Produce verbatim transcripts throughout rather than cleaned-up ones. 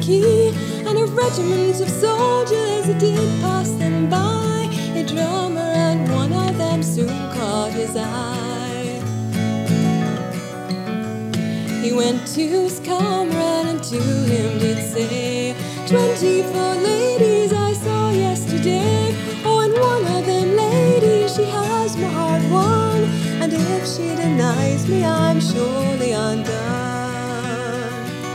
key, and a regiment of soldiers did pass them by. A drummer and one of them soon caught his eye. He went to his comrade and to him did say, Twenty-four ladies I saw yesterday. Oh, and one of them ladies, she has my heart won, and if she denies me, I'm surely undone.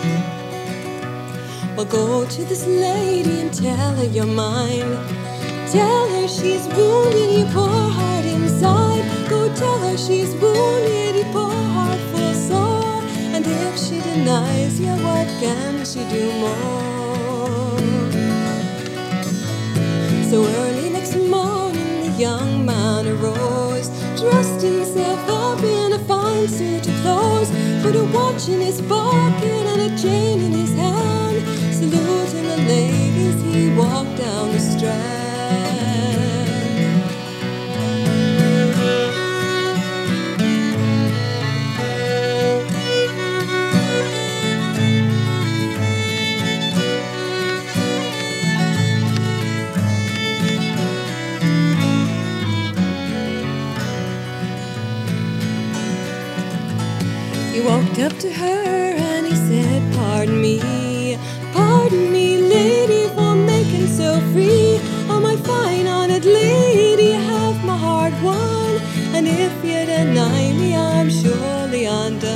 Well, go to this lady and tell her you're mine. Tell her she's wounded, you poor heart inside. Go tell her she's wounded, you poor heart full sore. And if she denies you, what can she do more? So early next morning, the young man arose, dressed himself up in a fine suit of clothes, put a watch in his pocket and a chain in his hand. Saluting the ladies, he walked down the Strand. He walked up to her and he said, Pardon me, pardon me, lady, for making so free. Oh, my fine honoured lady, you have my heart won, and if you deny me, I'm surely undone.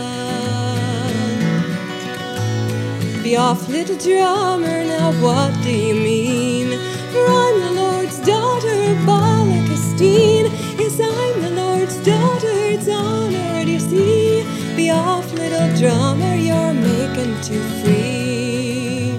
Be off, little drummer, now what do you mean? For I'm the Lord's daughter, Bala Christine. Yes, I'm the Lord's daughter, it's honoured, you see. Be off, little drummer, you're making too free.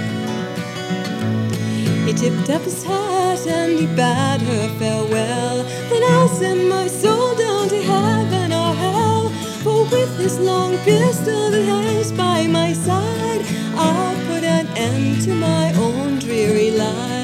He tipped up his hat and he bade her farewell. Then I'll send my soul down to heaven or hell, for with this long pistol that hangs by my side, I'll put an end to my own dreary life.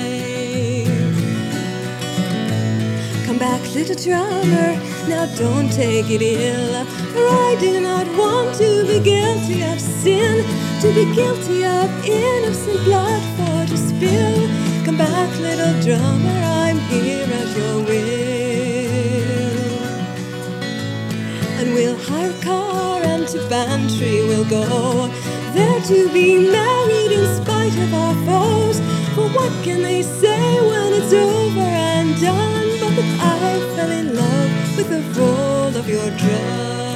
Come back, little drummer, now don't take it ill, for I do not want to be guilty of sin, to be guilty of innocent blood for to spill. Come back, little drummer, I'm here at your will. And we'll hire a car and to Bantry we'll go, there to be married in spite of our foes. For what can they say when it's over and done, but that I fell in love with the roll of your drum?